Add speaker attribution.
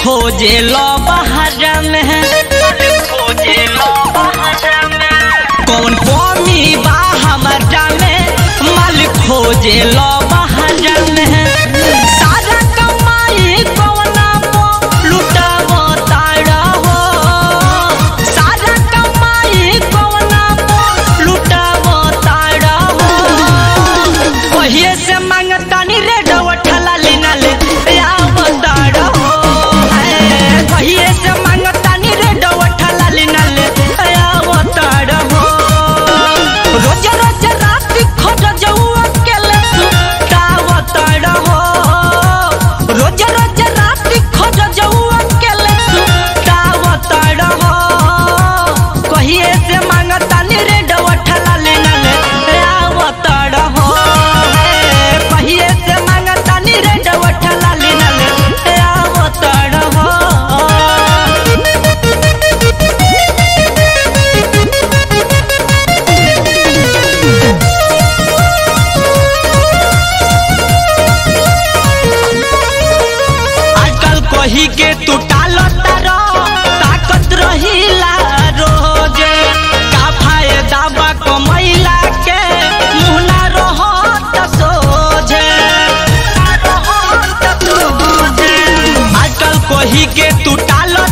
Speaker 1: खोजे लो बाहर में, खोजे लो बाहर में। कौन कमी बा हमरा में, माल खोजे लो बाहर में। सारा कमाई कौना पो लुटावो ताड़ा हो, सारा कमाई कौना पो लुटावो ताड़ा हो। कहिए से मांगतानी रे डवठला लेना ले आवो ताड़ा हो। कहिए से मांगतानी रे डवठला लेना ले आवो ताड़ा हो। रोज रोज रात खोज जाऊ अकेले सुतावो ताड़ा हो। रोज रोज रात खोज जाऊ अकेले सुतावो ताड़ा हो। कहिए से मांगतानी रे डवठला लेना ले आवो ताड़ा हो। कहिए से मांगतानी रे डवठला लेना ले आवो ताड़ा हो। आजकल कही के तू टालो तारो ताकत रहिला रोज। का फायदा बा कमैला के मुहना रहत सोझे। आजकल कही के तू टालो